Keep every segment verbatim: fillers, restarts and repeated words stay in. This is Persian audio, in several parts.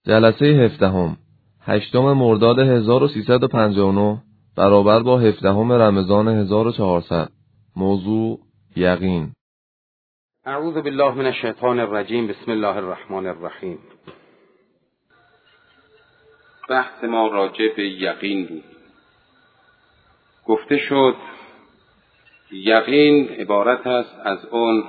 جلسه هفدهم هشتم مرداد هزار و سیصد و پنجاه و نه برابر با هفدهم رمضان هزار و چهارصد. موضوع یقین. اعوذ بالله من الشیطان الرجیم. بسم الله الرحمن الرحیم. بحث ما راجع به یقین بود. گفته شد یقین عبارت است از اون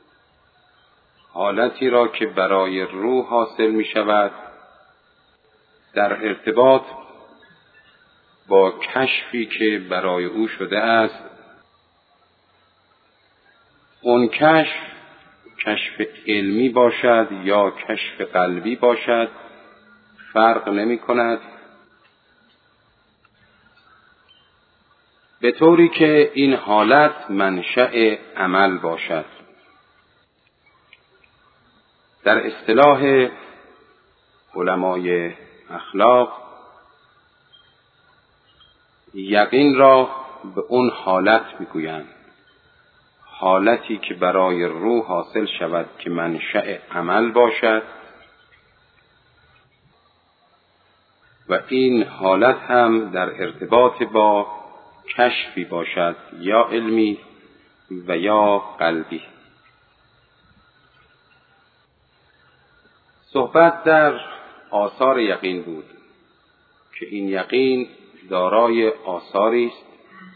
حالتی را که برای روح حاصل می شود در ارتباط با کشفی که برای او شده است. اون کشف کشف علمی باشد یا کشف قلبی باشد فرق نمی کند، به طوری که این حالت منشأ عمل باشد. در اصطلاح علمای اخلاق یقین را به اون حالت میگویند، حالتی که برای روح حاصل شود که منشأ عمل باشد و این حالت هم در ارتباط با کشفی باشد، یا علمی و یا قلبی. صحبت در آثار یقین بود که این یقین دارای آثاری است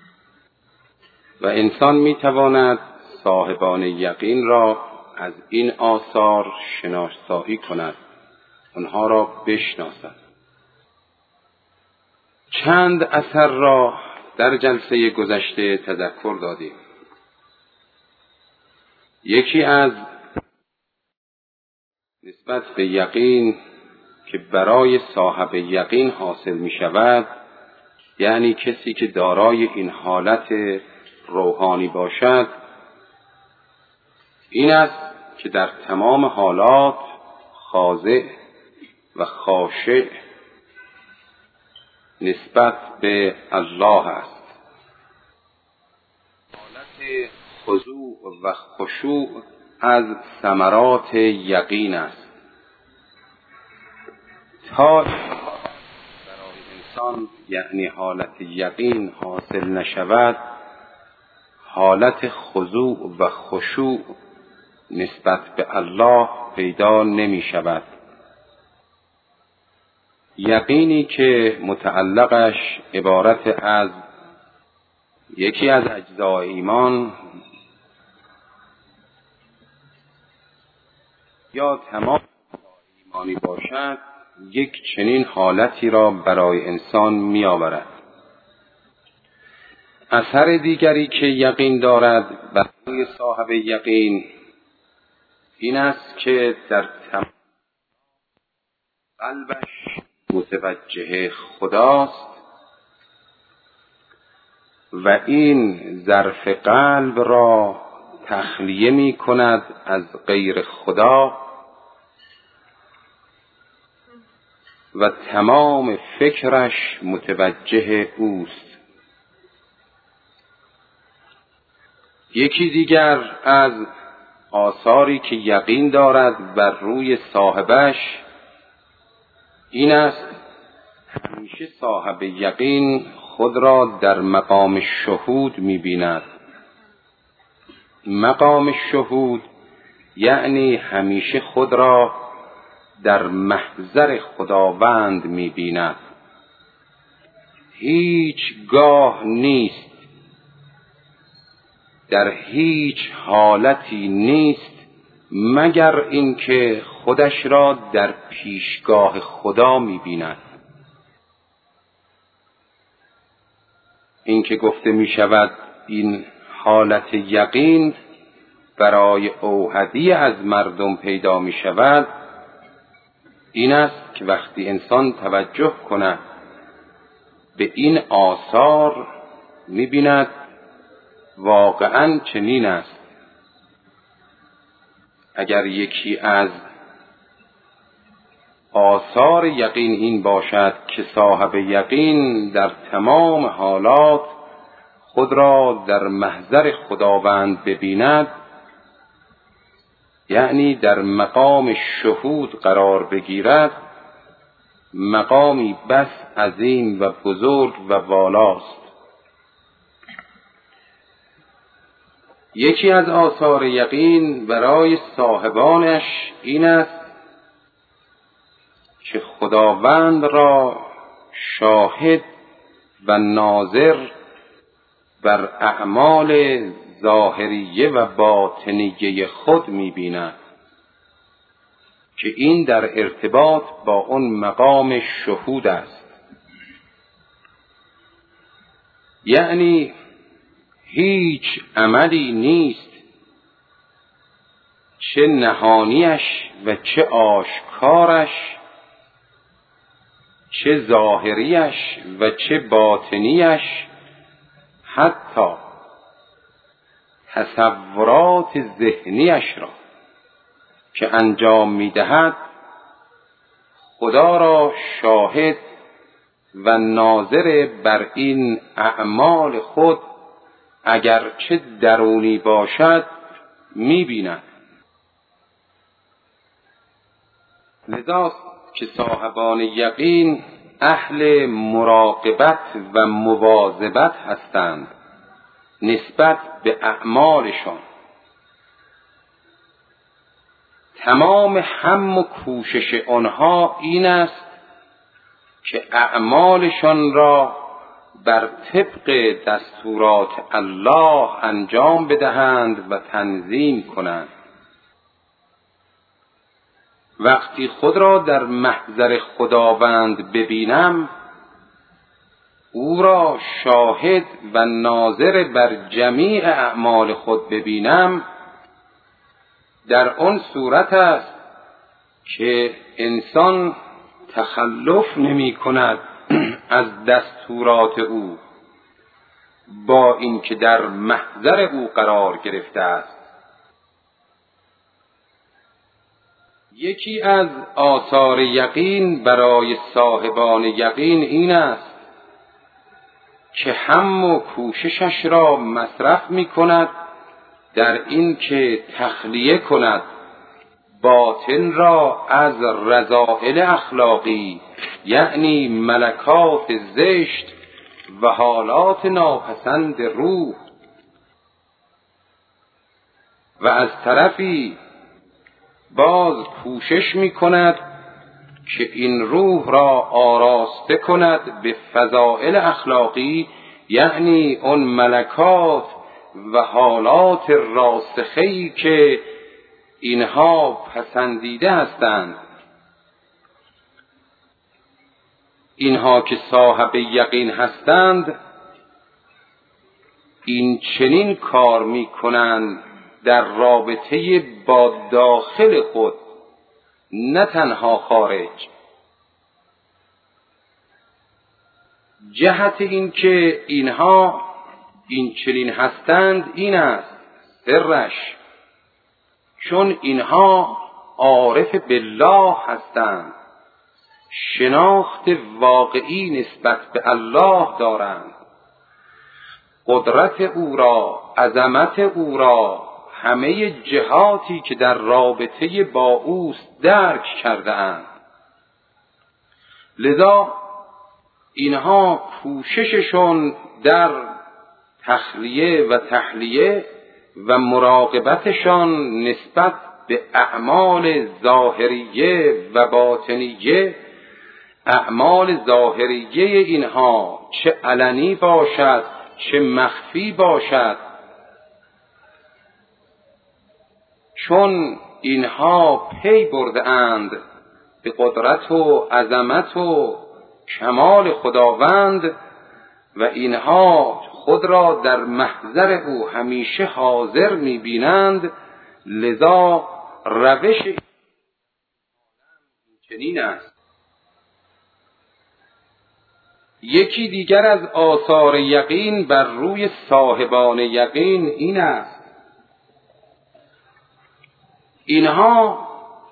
و انسان میتواند صاحبان یقین را از این آثار شناسایی کند، آنها را بشناسد. چند اثر را در جلسه گذشته تذکر دادیم. یکی از نسبت به یقین که برای صاحب یقین حاصل می شود، یعنی کسی که دارای این حالت روحانی باشد، این است که در تمام حالات خاضع و خاشع نسبت به الله است. حالت خضوع و خشوع از ثمرات یقین است. تا برای انسان یعنی حالت یقین حاصل نشود، حالت خضوع و خشوع نسبت به الله پیدا نمی شود. یقینی که متعلقش عبارت از یکی از اجزای ایمان یا تمام ایمانی باشد، یک چنین حالتی را برای انسان می آورد. اثر دیگری که یقین دارد برای صاحب یقین این است که در تمام قلبش متوجه خداست و این ظرف قلب را تخلیه می کند از غیر خدا و تمام فکرش متوجه اوست. یکی دیگر از آثاری که یقین دارد بر روی صاحبش این است همیشه صاحب یقین خود را در مقام شهود می بیند. مقام شهود یعنی همیشه خود را در محضر خداوند می بیند. هیچ گاه نیست، در هیچ حالتی نیست مگر اینکه خودش را در پیشگاه خدا می بیند. این که گفته می شود این حالت یقین برای اوحدی از مردم پیدا می شود، این است که وقتی انسان توجه کند به این آثار می بیند واقعاً چنین است. اگر یکی از آثار یقین این باشد که صاحب یقین در تمام حالات خود را در محضر خداوند ببیند، یعنی در مقام شهود قرار بگیرد، مقامی بس عظیم و بزرگ و والاست. یکی از آثار یقین برای صاحبانش این است که خداوند را شاهد و ناظر بر اعمال ظاهریه و باطنیه خود می‌بیند که این در ارتباط با اون مقام شهود است. یعنی هیچ عملی نیست، چه نهانیش و چه آشکارش، چه ظاهریش و چه باطنیش، حتی تصورات ذهنیش را که انجام می‌دهد خدا را شاهد و ناظر بر این اعمال خود اگرچه درونی باشد می‌بیند. لذاست که صاحبان یقین اهل مراقبت و مواظبت هستند نسبت به اعمالشان. تمام هم و کوشش آنها این است که اعمالشان را بر طبق دستورات الله انجام بدهند و تنظیم کنند. وقتی خود را در محضر خداوند ببینم، او را شاهد و ناظر بر جمیع اعمال خود ببینم، در آن صورت است که انسان تخلف نمی کند از دستورات او، با اینکه در محضر او قرار گرفته است. یکی از آثار یقین برای صاحبان یقین این است که هم و کوششش را مصرف می کند در این که تخلیه کند باطن را از رذائل اخلاقی، یعنی ملکات زشت و حالات ناپسند روح، و از طرفی باز کوشش می کند که این روح را آراسته کند به فضائل اخلاقی، یعنی اون ملکات و حالات راسخه‌ای که اینها پسندیده هستند. اینها که صاحب یقین هستند این چنین کار می کنند در رابطه با داخل خود، نه تنها خارج. جهت این که اینها این چنین هستند این است سرش، چون اینها عارف بالله هستند، شناخت واقعی نسبت به الله دارند، قدرت او را، عظمت او را، همه جهاتی که در رابطه با اوست درک کرده اند. لذا اینها کوشششون در تخلیه و تحلیه و مراقبتشان نسبت به اعمال ظاهریه و باطنیه، اعمال ظاهریه اینها چه علنی باشد چه مخفی باشد، چون اینها پی برده اند به قدرت و عظمت و کمال خداوند و اینها خود را در محضر او همیشه حاضر می‌بینند، لذا روش این چنین است. یکی دیگر از آثار یقین بر روی صاحبان یقین این است اینها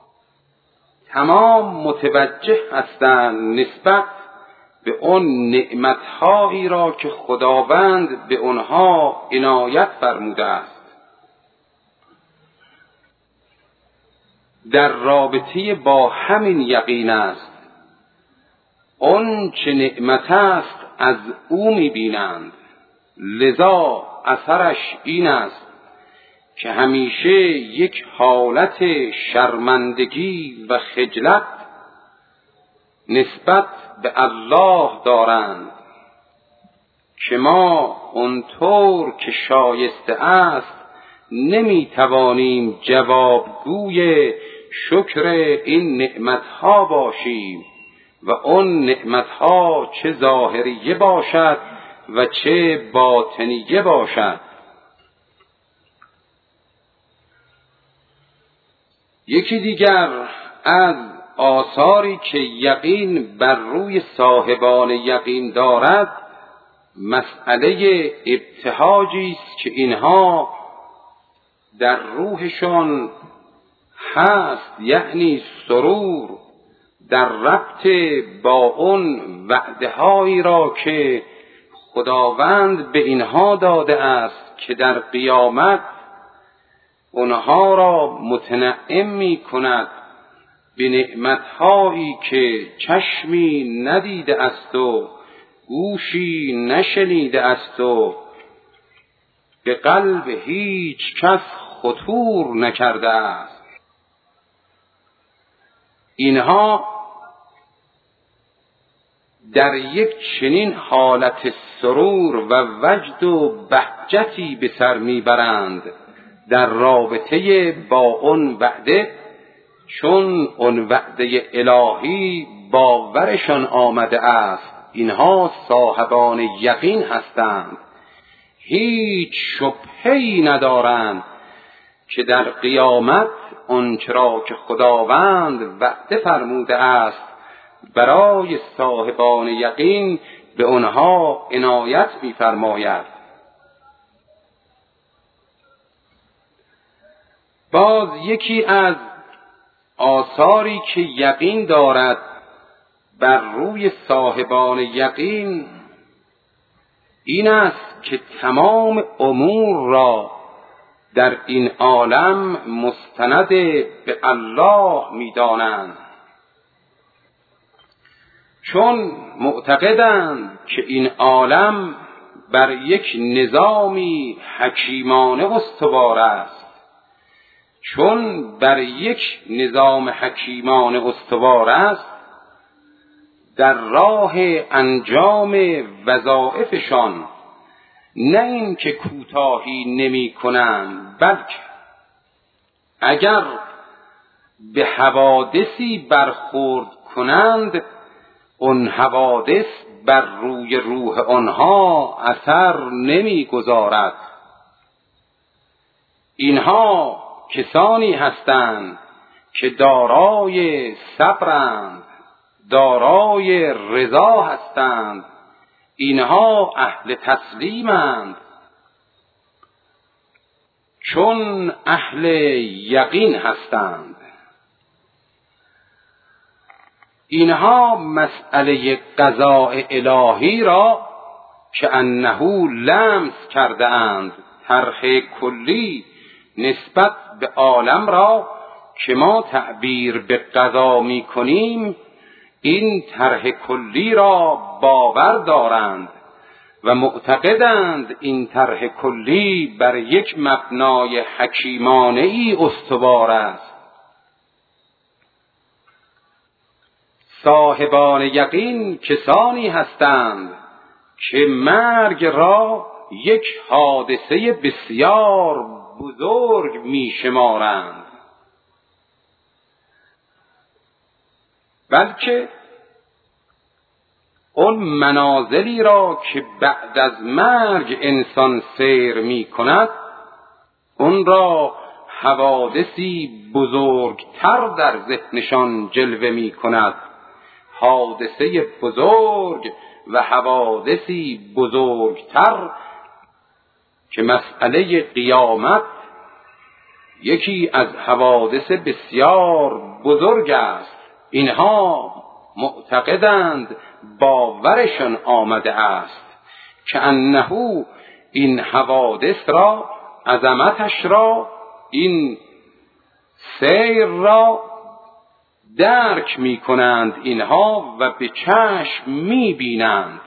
تمام متوجه هستند نسبت به اون نعمتهایی را که خداوند به آنها عنایت فرموده است. در رابطه با همین یقین است اون چه نعمت است از او میبینند، لذا اثرش این است که همیشه یک حالت شرمندگی و خجلت نسبت به الله دارند که ما اونطور که شایسته است نمیتوانیم جوابگوی شکر این نعمتها باشیم و اون نعمتها چه ظاهریه باشد و چه باطنیه باشد. یکی دیگر از آثاری که یقین بر روی صاحبان یقین دارد مسئله ابتهاجی است که اینها در روحشان هست، یعنی سرور در ربط با اون وعده هایی را که خداوند به اینها داده است که در قیامت اونها را متنعم می کند به نعمتهایی که چشمی ندیده است و گوشی نشنیده است و به قلب هیچ کس خطور نکرده است. اینها در یک چنین حالت سرور و وجد و بهجتی به سر میبرند در رابطه با اون وعده، چون اون وعده الهی باورشان آمده است. اینها صاحبان یقین هستند، هیچ شبهه‌ای ندارند که در قیامت آنچه را که خداوند وعده فرموده است برای صاحبان یقین به آنها عنایت می‌فرماید. باز یکی از آثاری که یقین دارد بر روی صاحبان یقین این است که تمام امور را در این عالم مستند به الله می‌دانند، چون معتقدند که این عالم بر یک نظامی حکیمانه استوار است. چون بر یک نظام حکیمانه استوار است، در راه انجام وظایفشان نه این که کوتاهی نمی کنند، بلکه اگر به حوادثی برخورد کنند اون حوادث بر روی روح آنها اثر نمی گذارد. اینها کسانی هستند که دارای صبرند، دارای رضا هستند، اینها اهل تسلیمند، چون اهل یقین هستند. اینها مسئله قضاء الهی را که انه لمس کرده اند، طرح کلی نسبت به عالم را که ما تعبیر به قضا می کنیم، این طرح کلی را باور دارند و معتقدند این طرح کلی بر یک مبنای حکیمانه ای استوار است. صاحبان یقین کسانی هستند که مرگ را یک حادثه بسیار بزرگ می شمارند، بلکه اون منازلی را که بعد از مرگ انسان سیر می کند اون را حوادثی بزرگتر در ذهنشان جلوه می کند، حادثه بزرگ و حوادثی بزرگتر که مسئله قیامت یکی از حوادث بسیار بزرگ است. اینها معتقدند، باورشان آمده است که انه این حوادث را، عظمتش را، این سیر را درک می کنند اینها و به چشم می بینند.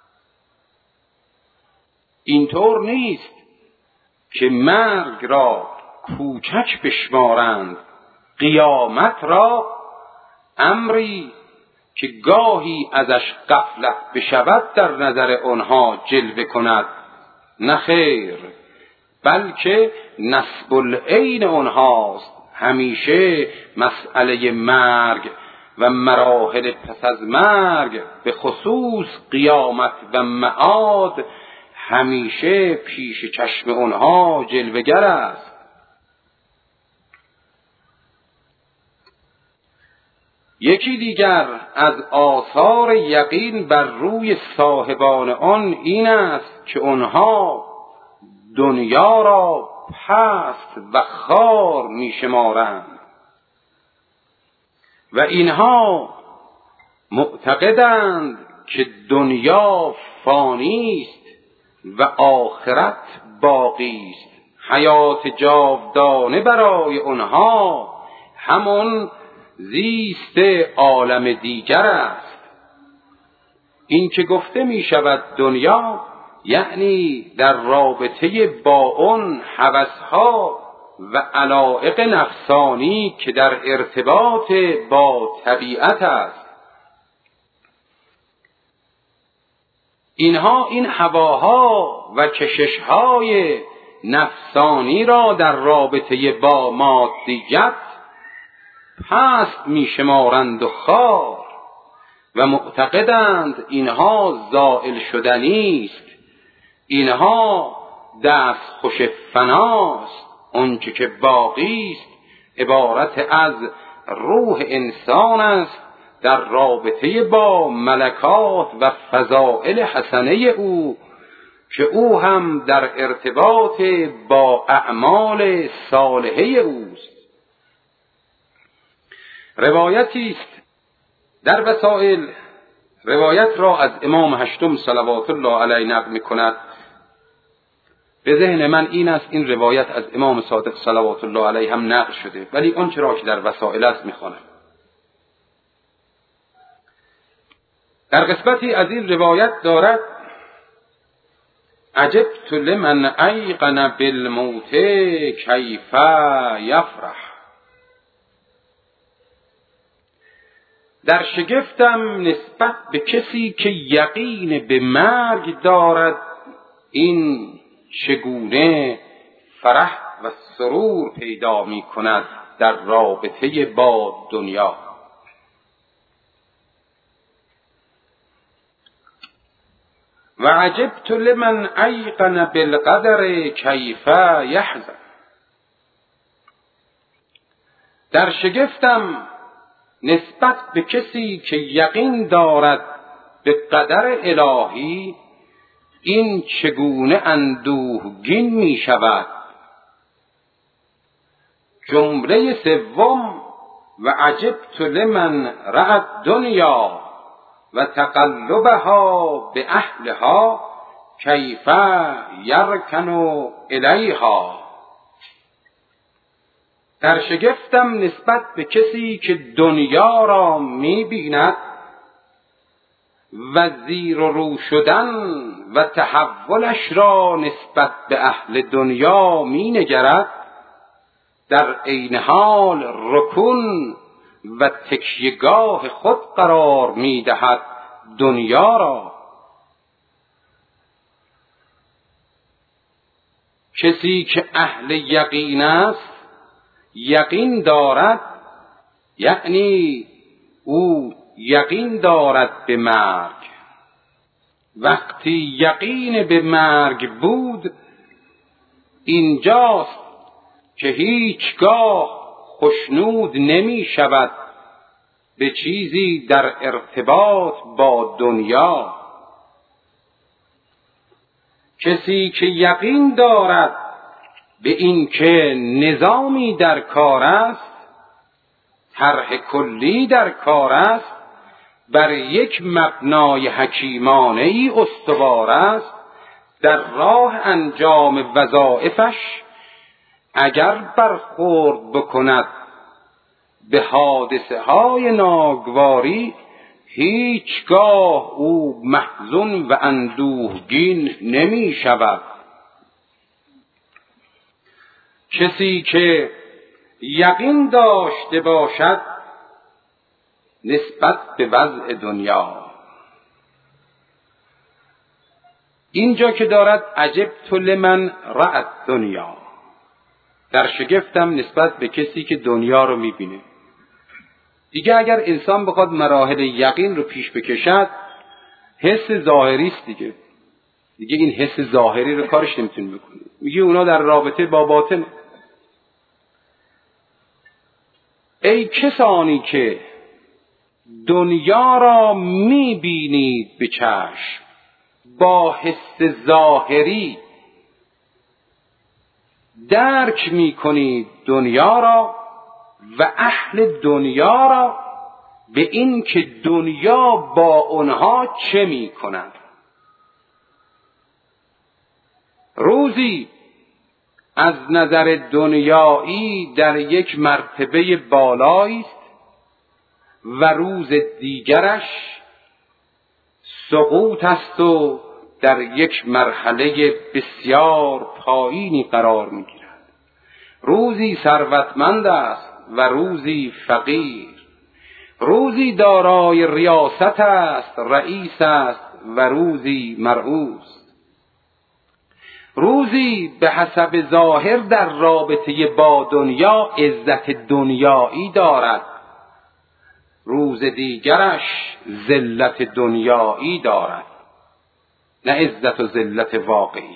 اینطور نیست که مرگ را کوچک بشمارند، قیامت را امری که گاهی ازش غفلت بشود در نظر آنها جلوه کند. نه خیر، بلکه نصب العین آنهاست. همیشه مسئله مرگ و مراحل پس از مرگ، به خصوص قیامت و معاد، همیشه پیش چشم آنها جلوه‌گر است. یکی دیگر از آثار یقین بر روی صاحبان آن این است که آنها دنیا را پست و خوار می شمارند و اینها معتقدند که دنیا فانی است و آخرت باقی است. حیات جاودانه برای آنها همان زیست عالم دیگر است. این که گفته می شود دنیا، یعنی در رابطه با اون هوسها و علایق نفسانی که در ارتباط با طبیعت است. اینها این هواها و کششهای نفسانی را در رابطه با مادیت پست می شمارند و خوار و معتقدند اینها زائل شدنی است، اینها دست خوش فناست. آنچه که باقی است عبارت از روح انسان است در رابطه با ملکات و فضائل حسنه او، که او هم در ارتباط با اعمال صالحه اوست. روایتی است در وسائل، روایت را از امام هشتم صلوات الله علیه نقل می‌کند. به ذهن من این است این روایت از امام صادق صلوات الله علیه هم نقل شده، ولی اون چرا که در وسائل است می‌خوانم. در قسمتی از این روایت دارد: عجبت لمن ایقن بالموت کیف یفرح. در شگفتم نسبت به کسی که یقین به مرگ دارد، این چگونه فرح و سرور پیدا می کند در رابطه با دنیا. و عجبت لمن ایقن بالقدر کیف یحزن. در شگفتم نسبت به کسی که یقین دارد به قدر الهی، این چگونه اندوهگین می شود. جمله سوم: و عجبت لمن رأت دنیا و تقلبها به اهلها کیف یرکن الیها. در شگفتم نسبت به کسی که دنیا را می بیند و زیر و رو شدن و تحولش را نسبت به اهل دنیا می نگرد، در عین حال رکون و تکیهگاه خود قرار می دهد دنیا را. کسی که اهل یقین است، یقین دارد، یعنی او یقین دارد به مرگ. وقتی یقین به مرگ بود، اینجاست که هیچگاه خوشنود نمی شود به چیزی در ارتباط با دنیا. کسی که یقین دارد به این که نظامی در کار است، طرح کلی در کار است، بر یک مبنای حکیمانه ای استوار است، در راه انجام وظایفش اگر برخورد بکند به حادثه های ناگواری هیچگاه او محزون و اندوهگین نمی شود. کسی که یقین داشته باشد نسبت به وضع دنیا، اینجا که دارد عجبت لمن رأت دنیا، در شگفتم نسبت به کسی که دنیا رو میبینه. دیگه اگر انسان بخواد مراحل یقین رو پیش بکشد، حس ظاهری است دیگه. دیگه این حس ظاهری رو کارش نمیتونه بکنه. میگه اونا در رابطه با باطن. ای کسانی که دنیا را میبینید به چشم، با حس ظاهری درک میکنید دنیا را و اهل دنیا را به این که دنیا با اونها چه میکند. روزی از نظر دنیایی در یک مرتبه بالایی است و روز دیگرش سقوط است و در یک مرحله بسیار پایینی قرار میگیرد. روزی ثروتمند است و روزی فقیر، روزی دارای ریاست است، رئیس است و روزی مرئوس، روزی به حسب ظاهر در رابطه با دنیا عزت دنیایی دارد، روز دیگرش ذلت دنیایی دارد، نه عزت و ذلت واقعی.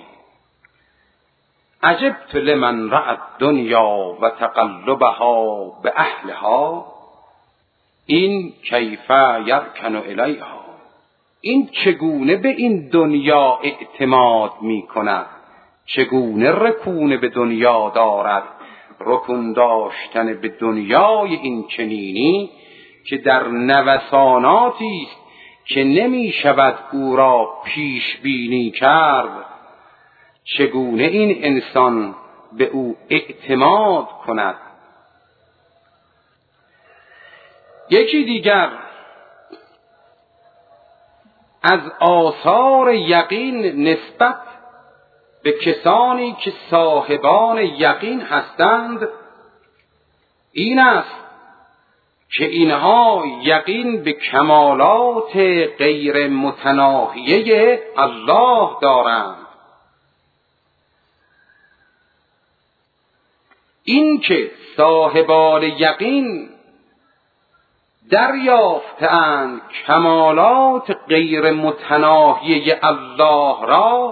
عجبت لمن رأت دنیا و تقلبها به اهلها، این کیف یرکن الیها، این چگونه به این دنیا اعتماد می کند، چگونه رکون به دنیا دارد. رکون داشتن به دنیای این چنینی که در نوساناتی است که نمی شود او را پیش بینی کرد، چگونه این انسان به او اعتماد کند. یکی دیگر از آثار یقین نسبت به کسانی که صاحبان یقین هستند این است که اینها یقین به کمالات غیر متناهیه الله دارند. این که صاحبان یقین دریافتند کمالات غیر متناهیه الله را،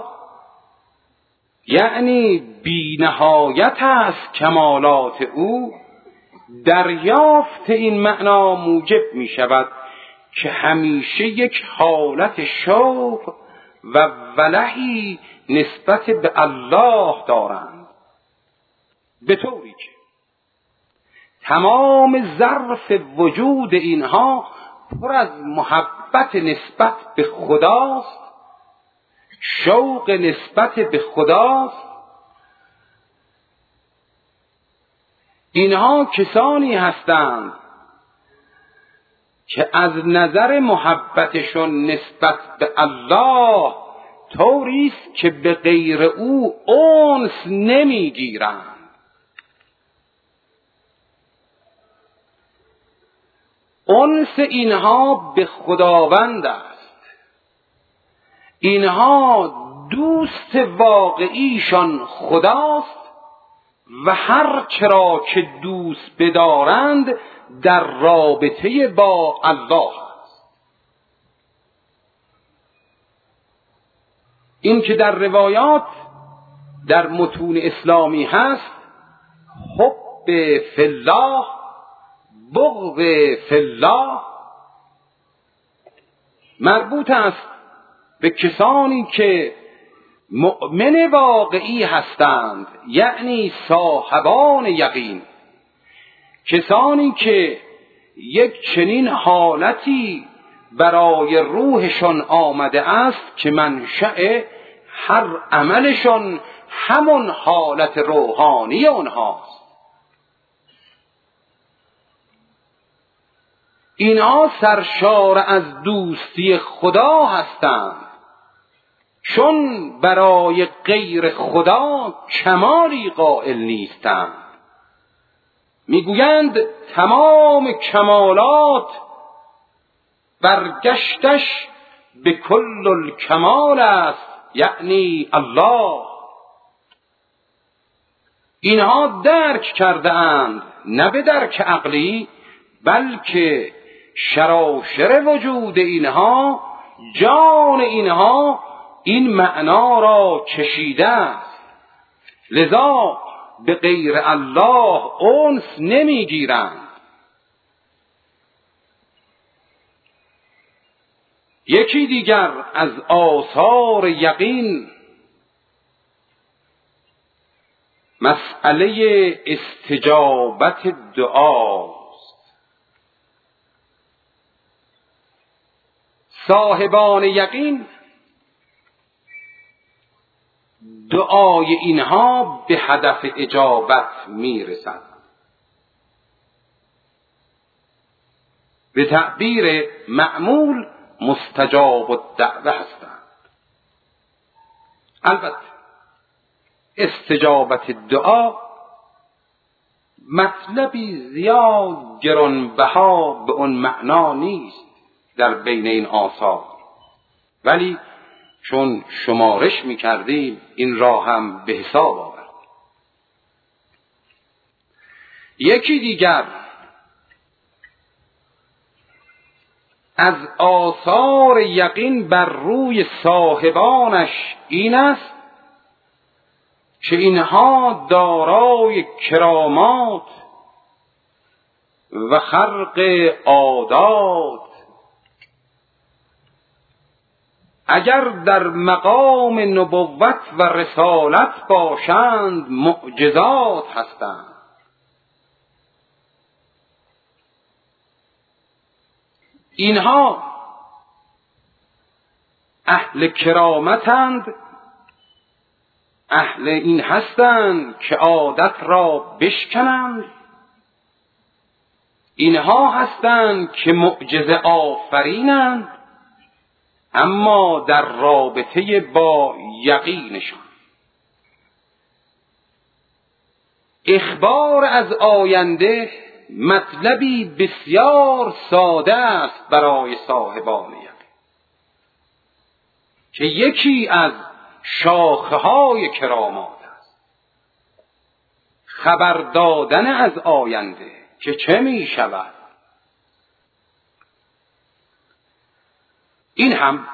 یعنی بی نهایت است کمالات او، دریافت این معنا موجب می شود که همیشه یک حالت شوق و ولهی نسبت به الله دارند، به طوری که تمام ظرف وجود اینها پر از محبت نسبت به خداست، شوق نسبت به خداست. اینها کسانی هستند که از نظر محبتشون نسبت به الله طوری است که به غیر او انس نمیگیرند. انس اینها به خداوند است. اینها دوست واقعیشان خداست و هر چرا که دوست بدارند در رابطه با الله است. این که در روایات در متون اسلامی هست، حب فی الله، بغض فی الله، مربوط است به کسانی که مؤمن واقعی هستند، یعنی صاحبان یقین، کسانی که یک چنین حالتی برای روحشان آمده است که منشأ هر عملشان همون حالت روحانی اونهاست. اینها سرشار از دوستی خدا هستند، چون برای غیر خدا کمالی قائل نیستند. میگویند تمام کمالات برگشتش به کل الکمال است، یعنی الله. اینها درک کرده اند، نه به درک عقلی، بلکه شراشر وجود اینها، جان اینها این معنا را چشیده است، لذا به غیر الله انس نمیگیرند. یکی دیگر از آثار یقین مسئله استجابت دعاست. صاحبان یقین دعای اینها به هدف اجابت میرسد. به تعبیر معمول مستجاب الدعوه هستند. البته استجابت دعا مطلبی زیاد گرانبها به اون معنا نیست در بین این آثار، ولی چون شمارش می‌کردیم این را هم به حساب آورد. یکی دیگر از آثار یقین بر روی صاحبانش این است که اینها دارای کرامات و خرق عادات، اگر در مقام نبوت و رسالت باشند معجزات هستند. اینها اهل کرامتند، اهل این هستند که عادت را بشکنند، اینها هستند که معجزه آفرینند، اما در رابطه با یقینشان. اخبار از آینده مطلبی بسیار ساده است برای صاحبان یقین، که یکی از شاخه‌های کرامات است خبر دادن از آینده که چه می شود. این هم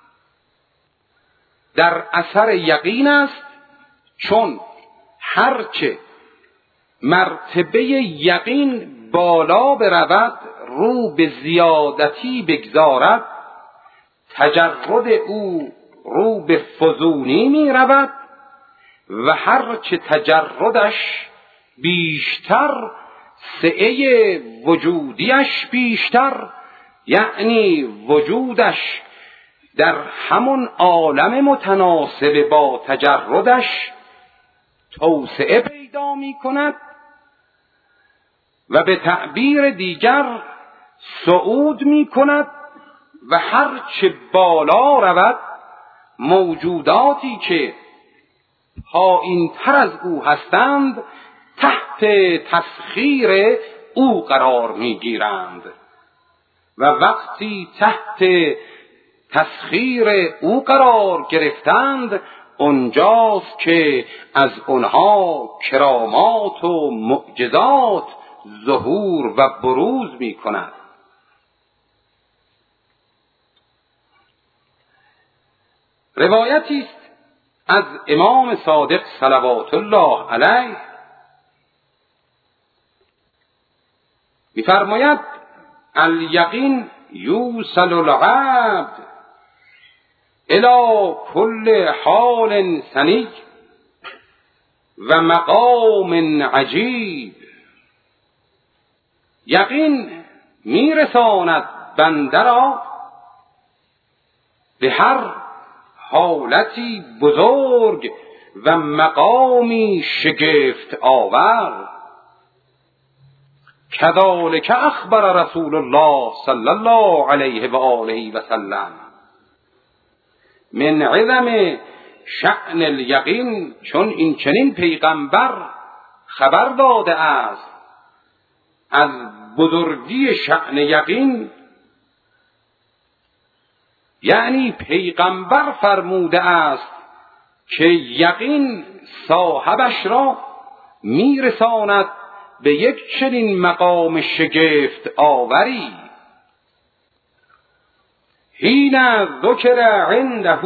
در اثر یقین است، چون هرچه مرتبه یقین بالا برود رو به زیادتی بگذارد، تجرد او رو به فزونی می رود و هرچه تجردش بیشتر سعه وجودیش بیشتر، یعنی وجودش در همون عالم متناسب با تجردش توسعه پیدا می کند و به تعبیر دیگر صعود می کند و هرچه بالا رود موجوداتی که پایین تر از او هستند تحت تسخیر او قرار می گیرند و وقتی تحت تسخیر او قرار گرفتند اونجاست که از اونها کرامات و معجزات ظهور و بروز می کند. روایتی است از امام صادق صلوات الله علیه می‌فرماید الیقین یوصل العبد الی کل حال سنی و مقام عجیب. یقین میرساند بنده را به هر حالتی بزرگ و مقامی شگفت آور کذالک اخبر رسول الله صلی الله علیه و آله و سلم. من عظم شأن الیقین، چون این چنین پیغمبر خبر داده است از بزرگی شأن یقین، یعنی پیغمبر فرموده است که یقین صاحبش را میرساند به یک چنین مقام شگفت آوری. حین ذکر عنده،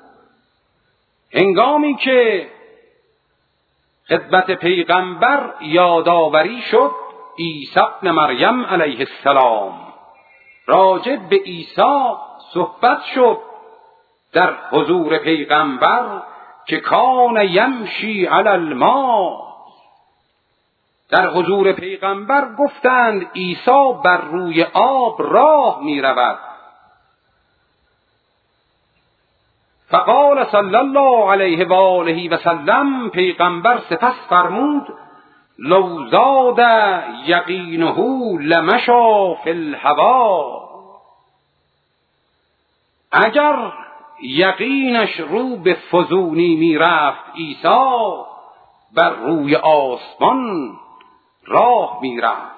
هنگامی که خدمت پیغمبر یادآوری شد عیسی ابن مریم علیه السلام، راجع به عیسی صحبت شد در حضور پیغمبر که کان یمشی علی الماء. در حضور پیغمبر گفتند عیسی بر روی آب راه می رود. فقال صلی الله علیه و آله و سلم، پیغمبر سپس فرمود لو زاد یقینه لمشا فی الهوا، اگر یقینش رو به فزونی می رفت عیسی بر روی آسمان راه می رفت.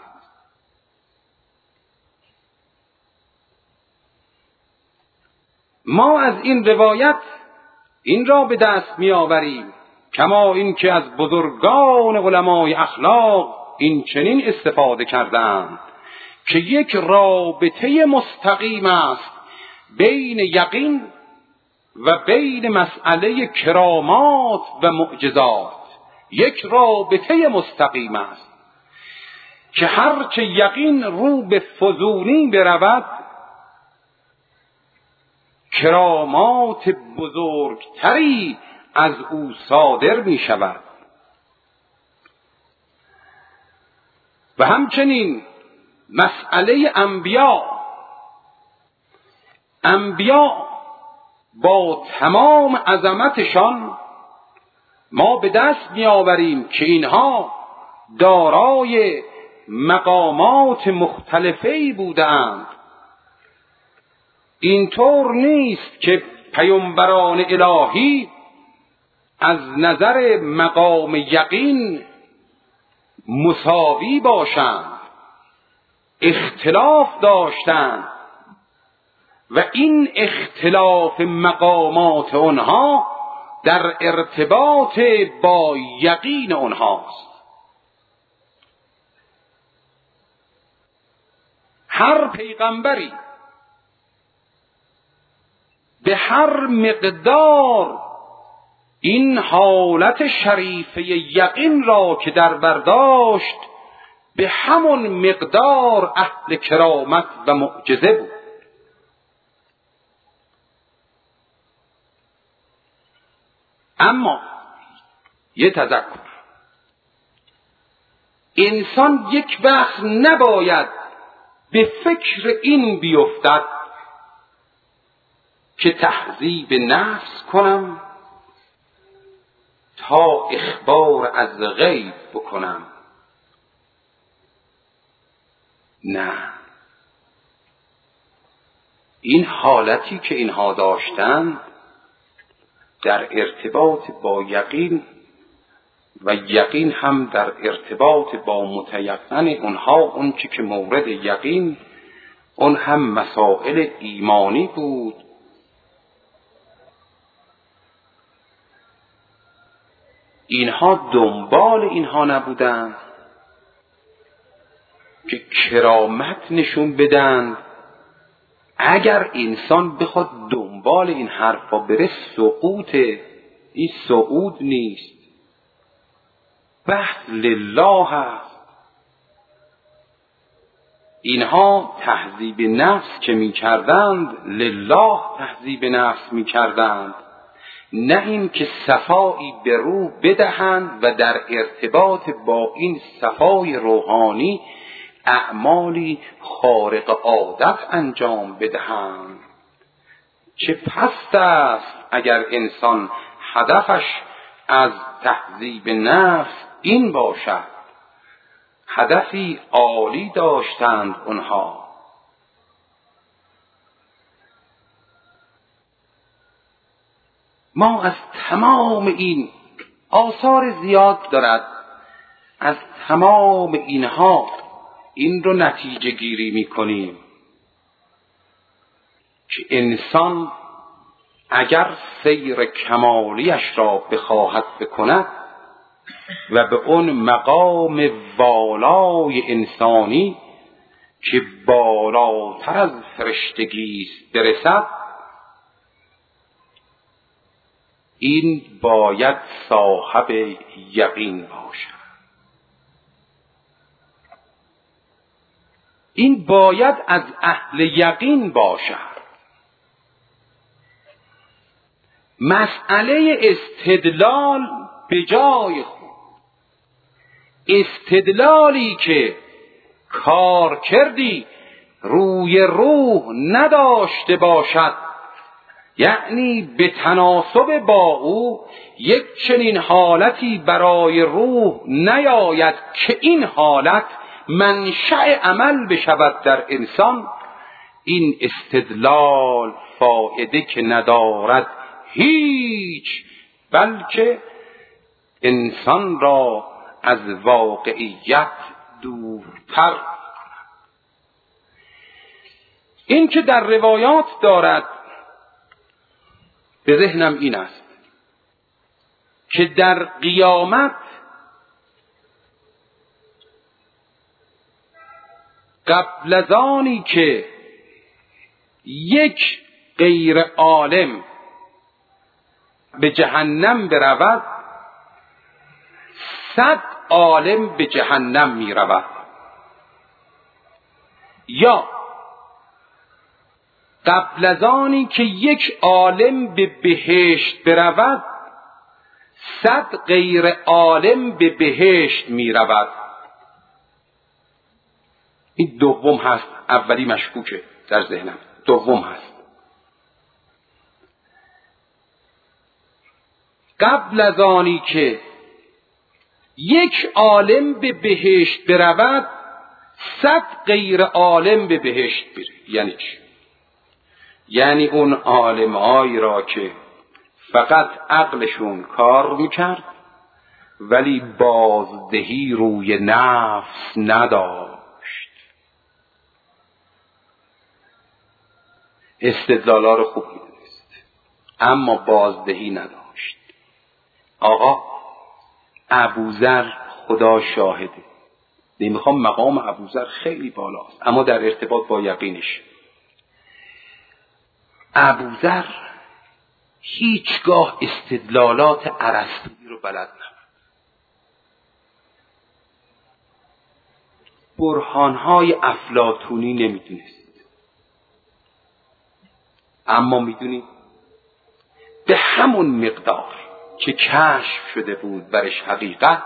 ما از این روایت این را به دست می آوریم کما این که از بزرگان علمای اخلاق این چنین استفاده کردند که یک رابطه مستقیم است بین یقین و بین مسئله کرامات و معجزات. یک رابطه مستقیم است که هرچه یقین رو به فزونی برود کرامات بزرگتری از او صادر می شود. و همچنین مسئله انبیا، انبیا با تمام عظمتشان ما به دست می آوریم که اینها دارای مقامات مختلفی بودند. اینطور نیست که پیامبران الهی از نظر مقام یقین مساوی باشند، اختلاف داشتند و این اختلاف مقامات آنها در ارتباط با یقین آنهاست. هر پیغمبری به هر مقدار این حالت شریفه یقین را که در برداشت به همون مقدار اهل کرامت و معجزه بود. اما یه تذکر، انسان یک وقت نباید به فکر این بیفتد که تهذیب نفس کنم تا اخبار از غیب بکنم. نه، این حالتی که اینها داشتند در ارتباط با یقین و یقین هم در ارتباط با متیقن اونها، اون چی که مورد یقین اون هم مسائل ایمانی بود. اینها دنبال اینها نبودند که کرامت نشون بدن. اگر انسان بخواد دنبال این حرفا بره سقوط، این صعود نیست، بحث لله هست. اینها تهذیب نفس که می کردند لله تهذیب نفس می کردند، نه این که صفایی به روح بدهند و در ارتباط با این صفای روحانی اعمالی خارق عادت انجام بدهند. چه پست است اگر انسان هدفش از تهذیب نفس این باشد. هدفی عالی داشتند اونها. ما از تمام این آثار زیاد دارد، از تمام اینها این رو نتیجه گیری می کنیم که انسان اگر سیر کمالیش را بخواهد بکند و به اون مقام والای انسانی که بالاتر از فرشتگی است برسد، این باید صاحب یقین باشد. این باید از اهل یقین باشد. مسئله استدلال به جای خود، استدلالی که کار کردی روی روح نداشته باشد، یعنی به تناسب با او یک چنین حالتی برای روح نیاید که این حالت منشأ عمل بشود در انسان، این استدلال فایده که ندارد هیچ، بلکه انسان را از واقعیت دورتر. این که در روایات دارد به ذهنم این است که در قیامت قبل از آنی که یک غیر عالم به جهنم برود، صد عالم به جهنم می رود، یا قبل از آنی که یک عالم به بهشت برود، صد غیر عالم به بهشت می رود. این دوم هست، اولی مشکوکه در ذهنم، دوم هست. قبل از آنی که یک عالم به بهشت برود، صد غیر عالم به بهشت بره. یعنی چی؟ یعنی اون عالم‌هایی را که فقط عقلشون کار میکرد ولی بازدهی روی نفس نداشت، استدلالا رو خوب میدونست اما بازدهی نداشت. آقا ابوذر خدا شاهده، نمیخوام مقام ابوذر خیلی بالاست اما در ارتباط با یقینش، ابوذر هیچگاه استدلالات ارسطویی رو بلد نبود، برهانهای افلاطونی نمیدونست، اما میدونید به همون مقدار که کشف شده بود برش حقیقت،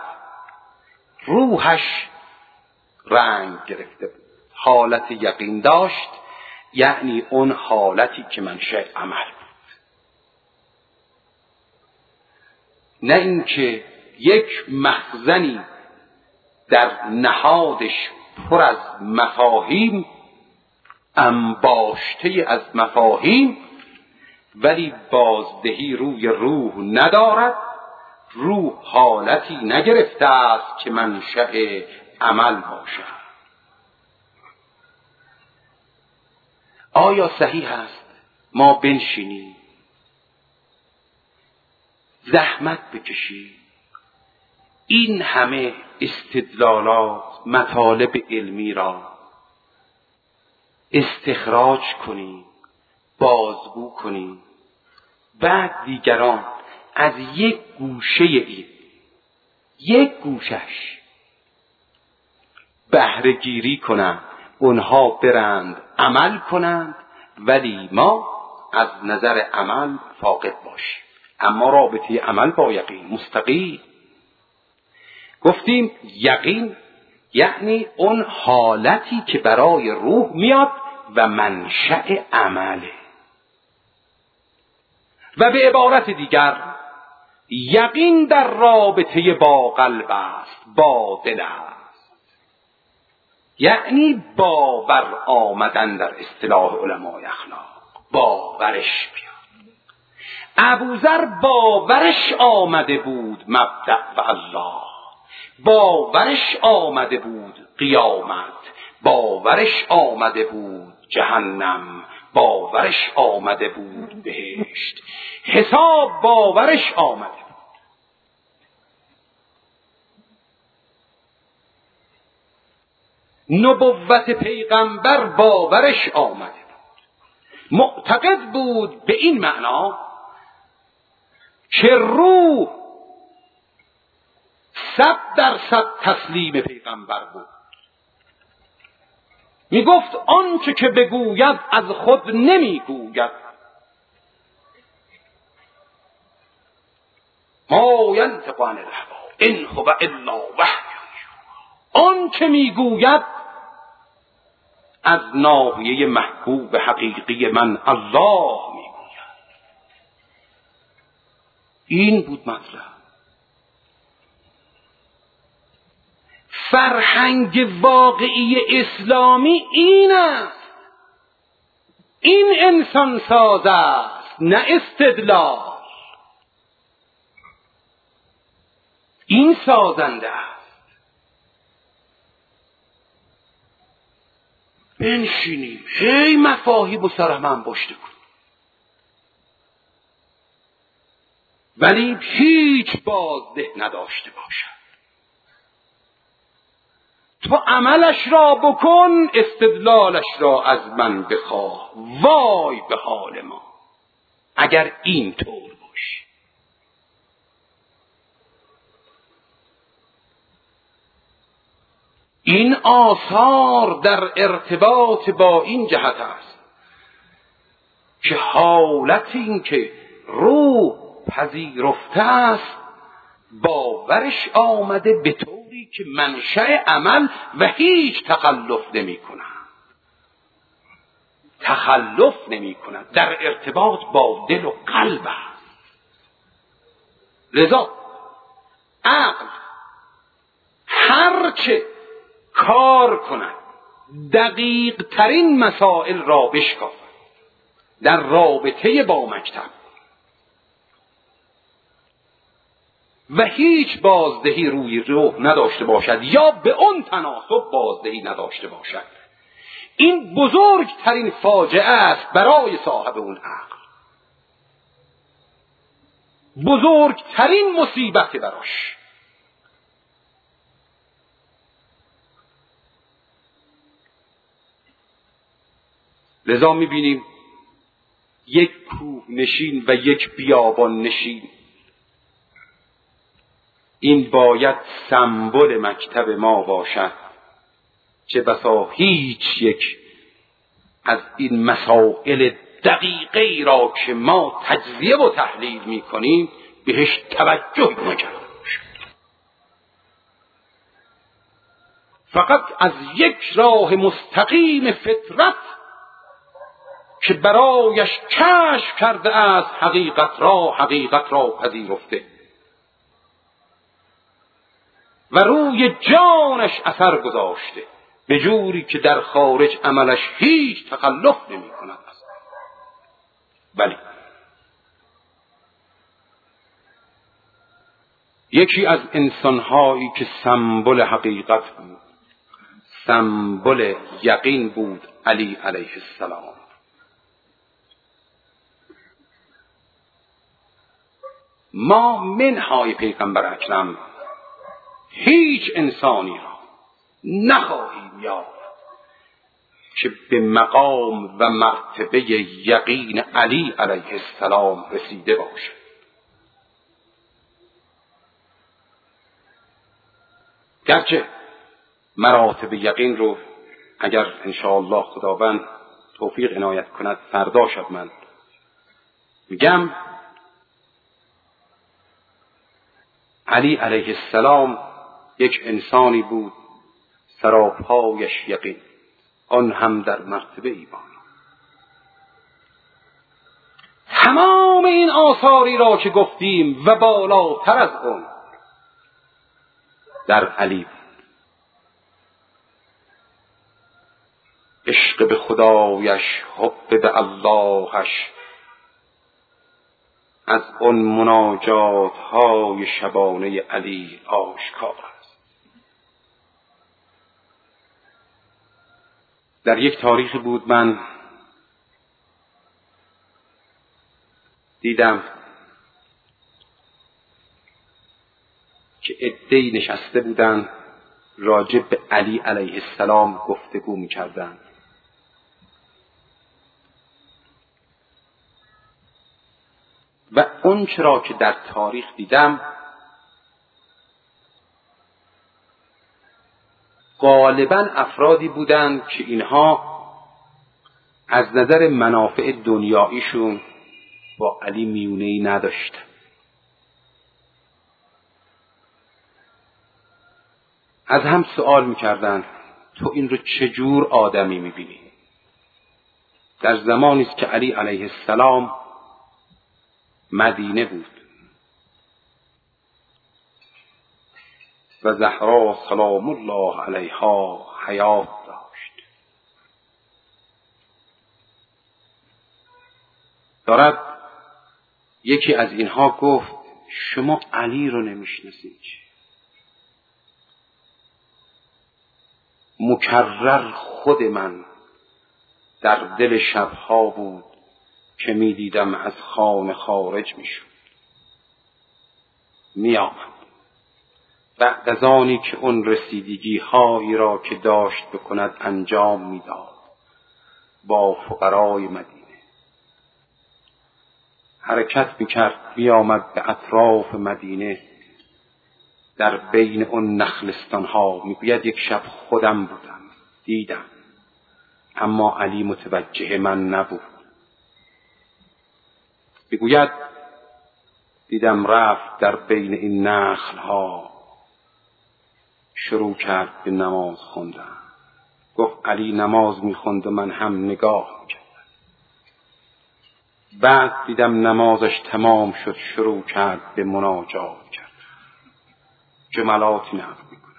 روحش رنگ گرفته بود، حالت یقین داشت، یعنی اون حالتی که منشأ عمل بود. نه اینکه یک مخزنی در نهادش پر از مفاهیم، انباشته از مفاهیم، ولی بازدهی روی روح ندارد، روح حالتی نگرفته است که منشأ عمل باشد. آیا صحیح است ما بنشینیم زحمت بکشیم این همه استدلالات، مطالب علمی را استخراج کنیم، بازگو کنیم، بعد دیگران از یک گوشه این یک گوشش بهره گیری کنند، اونها برند عمل کنند، ولی ما از نظر عمل فاقد باشیم. اما رابطه عمل با یقین مستقیم. گفتیم یقین یعنی اون حالتی که برای روح میاد و منشأ عمله، و به عبارت دیگر یقین در رابطه با قلب است، با دل است. یعنی باور آمدن در اصطلاح علمای اخلاق، باورش بیاد. ابوذر باورش آمده بود مبدأ و الله، باورش آمده بود قیامت، باورش آمده بود جهنم، باورش آمده بود بهشت، حساب باورش آمده بود. نبوت پیغمبر باورش آمده بود. معتقد بود به این معنا که روح صد درصد تسلیم پیغمبر بود. می گفت آنچه که بگوید از خود نمی گوید، ما ینطق عن الهوی ان هو الا وحی یوحی، آنچه می گوید از ناحیه محبوب حقیقی من الله می گوید. این بود مطلب. فرهنگ واقعی اسلامی این است، این انسان ساز است، نه استدلال. این سازنده است. بنشینیم هی مفاهیم و سر هم انباشته کنیم، ولی هیچ بازده نداشته باشد. تو عملش را بکن، استدلالش را از من بخواه. وای به حال ما اگر این طور باشی. این آثار در ارتباط با این جهت است که حالت این که روح پذیرفته است، باورش آمده به طوری که منشأ عمل و هیچ تخلف نمی کند. تخلف نمی کند، در ارتباط با دل و قلب است. لذا عقل هرچه کار کند دقیق ترین مسائل را بشکافد در رابطه با مکتب و هیچ بازدهی روی روح نداشته باشد یا به اون تناسب بازدهی نداشته باشد. این بزرگترین فاجعه است برای صاحب اون عقل، بزرگترین مصیبت براش. لذا میبینیم یک کوه نشین و یک بیابان نشین، این باید سمبل مکتب ما باشد. چه بسا هیچ یک از این مسائل دقیقی را که ما تجزیه و تحلیل می کنیم بهش توجه نکرده باشد. فقط از یک راه مستقیم فطرت که برایش کشف کرده است حقیقت را حقیقت را پذیرفته و روی جانش اثر گذاشته، به جوری که در خارج عملش هیچ تخلف نمی کند. بلی یکی از انسانهایی که سمبل حقیقت بود، سمبل یقین بود، علی علیه السلام. ما منهای پیغمبر اکرم هیچ انسانی را نخواهیم یافت که به مقام و مرتبه یقین علی علیه السلام رسیده باشد. گرچه مراتب یقین رو اگر انشاءالله خداوند توفیق عنایت کند فردا شب من میگم، علی علیه السلام یک انسانی بود سراپایش یقین، آن هم در مرتبه ایمان. تمام این آثاری را که گفتیم و بالاتر از اون در علی بود. عشق به خدایش، حب به اللهش، از اون مناجات های شبانه علی آشکار است. در یک تاریخی بود من دیدم که عده‌ای نشسته بودند راجع به علی علیه السلام گفتگو می‌کردند. و اون چرا که در تاریخ دیدم غالباً افرادی بودند که اینها از نظر منافع دنیاییشون با علی میونه‌ای نداشتند. از هم سوال می‌کردند تو این رو چجور آدمی می‌بینی؟ در زمانی است که علی علیه السلام مدینه بود و زهرا سلام الله علیها حیات داشت. دارد یکی از اینها گفت شما علی رو نمیشناسید. مکرر خود من در دل شبها بود که می دیدم از خانه خارج می شد، می آمد بعد از آنی که اون رسیدگی هایی را که داشت بکند انجام می داد. با فقرای مدینه حرکت می کرد، می آمد به اطراف مدینه در بین اون نخلستان ها. می گوید یک شب خودم بودم دیدم، اما علی متوجه من نبود. میگوید دیدم رفت در بین این نخل ها شروع کرد به نماز خوندن. گفت علی نماز میخوند و من هم نگاه میکردم. بعد دیدم نمازش تمام شد، شروع کرد به مناجات کرد، جملاتی نقل میکنه.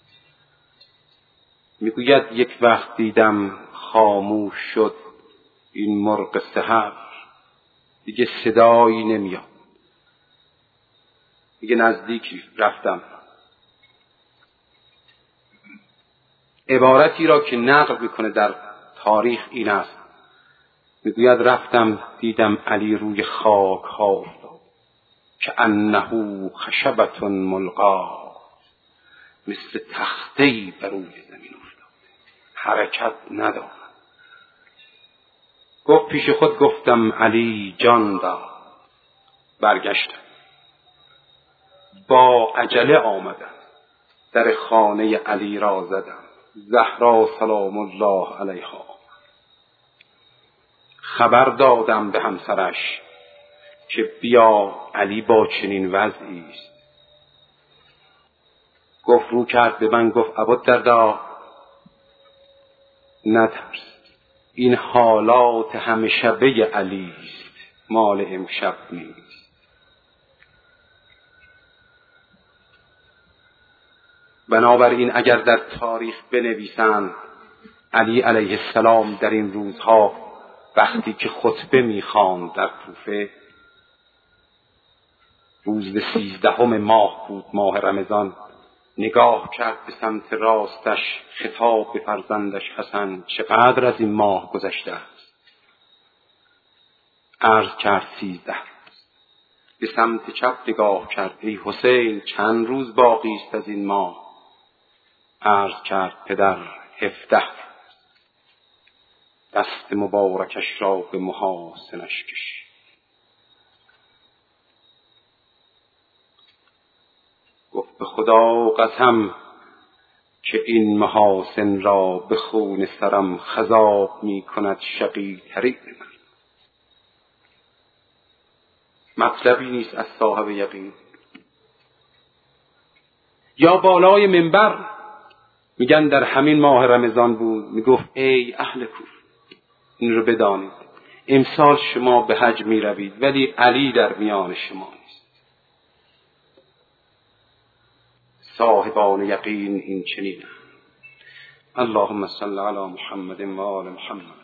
میگوید یک وقت دیدم خاموش شد این مرغ سحر، دیگه صدایی نمیاد. دیگه نزدیکی رفتم، عبارتی را که نقل میکنه در تاریخ این است، میگوید رفتم دیدم علی روی خاک ها افتاد که انه خشبت ملقا، مثل تخته‌ای بر روی زمین افتاد، حرکت ندارد. گفت پیش خود گفتم علی جان داد. برگشتم، با عجله آمدم، در خانه علی را زدم. زهرا سلام الله علیها. خبر دادم به همسرش که بیا علی با چنین وضعی است. گفت رو کرد به من گفت ابوالدرداء نترس، این حالات همه شبه علی است، مال امشب نیست. بنابراین اگر در تاریخ بنویسند علی علیه السلام در این روزها وقتی که خطبه می‌خواند در کوفه، روز سیزدهم ماه بود، ماه رمضان، نگاه کرد به سمت راستش، خطاب به فرزندش حسن چقدر از این ماه گذشته است؟ عرض کرد سیزده. به سمت چپ نگاه کرد، ای حسین چند روز باقی است از این ماه؟ عرض کرد پدر هفده. دست مبارکش را به محاسنش کشید. گفت به خدا قسم که این محاسن را به خون سرم خضاب می کند شقی ترین من. مطلبی نیست از صاحب یقین. یا بالای منبر میگن در همین ماه رمضان بود، میگفت ای اهل کوفه این رو بدانید، امسال شما به حج می روید ولی علی در میان شما نیست. صاحبان یقین این چنینه. اللهم صل علی محمد و آل محمد.